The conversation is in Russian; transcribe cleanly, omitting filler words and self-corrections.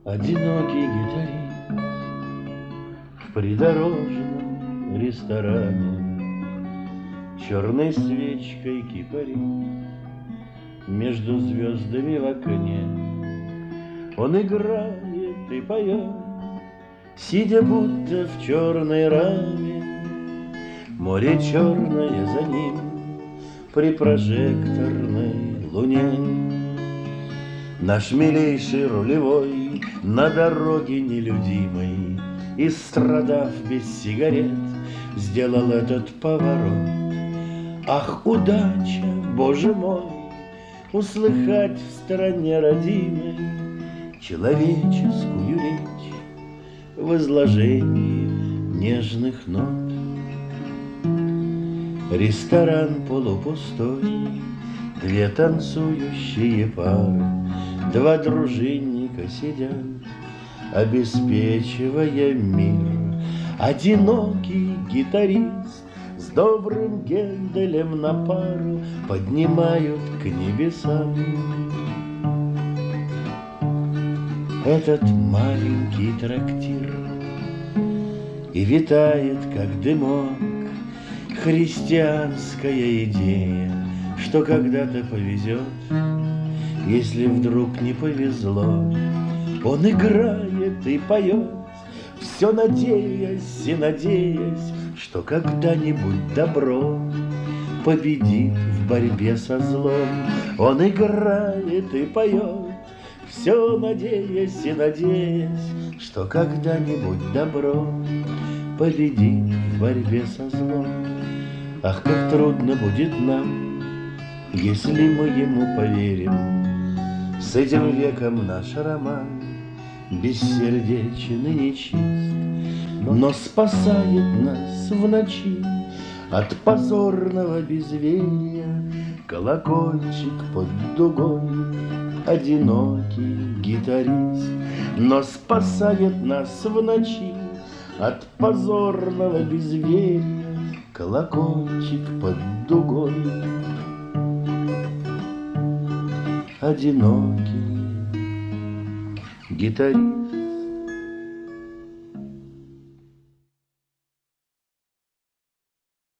Одинокий гитарист в придорожном ресторане черной свечкой кипарит между звездами в окне. Он играет и поет, сидя будто в черной раме. Море черное за ним при прожекторной луне. Наш милейший рулевой на дороге нелюдимой, истрадав без сигарет, сделал этот поворот. Ах, удача, Боже мой, услыхать в стране родимой человеческую речь в изложении нежных нот. Ресторан полупустой, две танцующие пары, два дружинника сидят, обеспечивая мир. Одинокий гитарист с добрым Генделем на пару поднимают к небесам этот маленький трактир. И витает, как дымок, христианская идея, что когда-то повезет, если вдруг не повезло. Он играет и поет, все надеясь и надеясь, что когда-нибудь добро победит в борьбе со злом. Он играет и поет, все надеясь и надеясь, что когда-нибудь добро победит в борьбе со злом. Ах, как трудно будет нам, если мы ему поверим. С этим веком наш роман бессердечен и нечист, но спасает нас в ночи от позорного безверия колокольчик под дугой. Одинокий гитарист, но спасает нас в ночи от позорного безверия колокольчик под дугой. Одинокий гитарист.